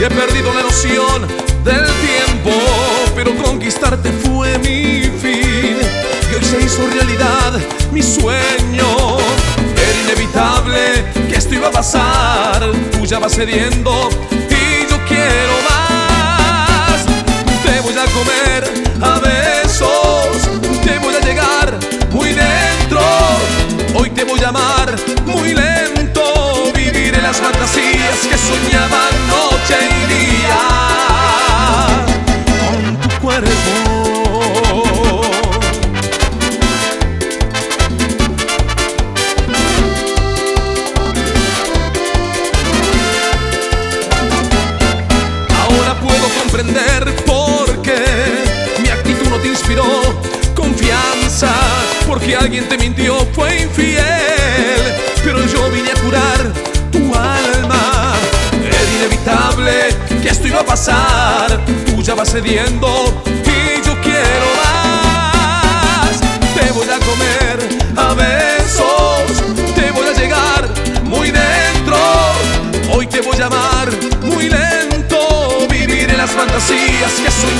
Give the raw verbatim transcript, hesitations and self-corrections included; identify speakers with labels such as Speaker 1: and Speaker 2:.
Speaker 1: He perdido la noción del tiempo, pero conquistarte fue mi fin. Y hoy se hizo realidad mi sueño. Era inevitable que esto iba a pasar. Tú ya vas cediendo y yo quiero más. Te voy a comer a besos, te voy a llegar muy dentro. Hoy te voy a amar muy lento. Viviré las fantasías que soñaba noche y día con tu cuerpo. Ahora puedo comprender por qué mi actitud no te inspiró confianza, porque alguien te mintió, fue infiel, pero yo vine a curar tu alma. Era inevitable que esto iba a pasar. Tú ya vas cediendo y yo quiero más. Te voy a comer a besos, te voy a llegar muy dentro. Hoy te voy a amar muy lento. Viviré las fantasías que soy